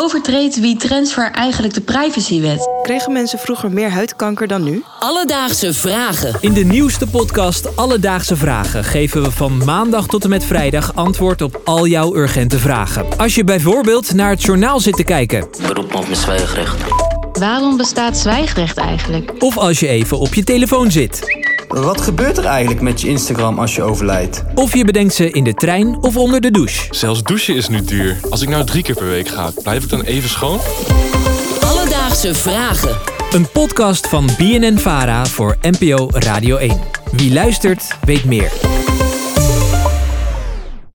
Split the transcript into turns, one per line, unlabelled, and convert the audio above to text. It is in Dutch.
overtreedt wie transfer eigenlijk de privacywet?
Kregen mensen vroeger meer huidkanker dan nu?
Alledaagse vragen.
In de nieuwste podcast Alledaagse Vragen geven we van maandag tot en met vrijdag antwoord op al jouw urgente vragen. Als je bijvoorbeeld naar het journaal zit te kijken.
Beroep me op mijn zwijgrecht.
Waarom bestaat zwijgrecht eigenlijk?
Of als je even op je telefoon zit.
Wat gebeurt er eigenlijk met je Instagram als je overlijdt?
Of je bedenkt ze in de trein of onder de douche.
Zelfs douchen is nu duur. Als ik nou 3 keer per week ga, blijf ik dan even schoon?
Alledaagse vragen.
Een podcast van BNN-Vara voor NPO Radio 1. Wie luistert, weet meer.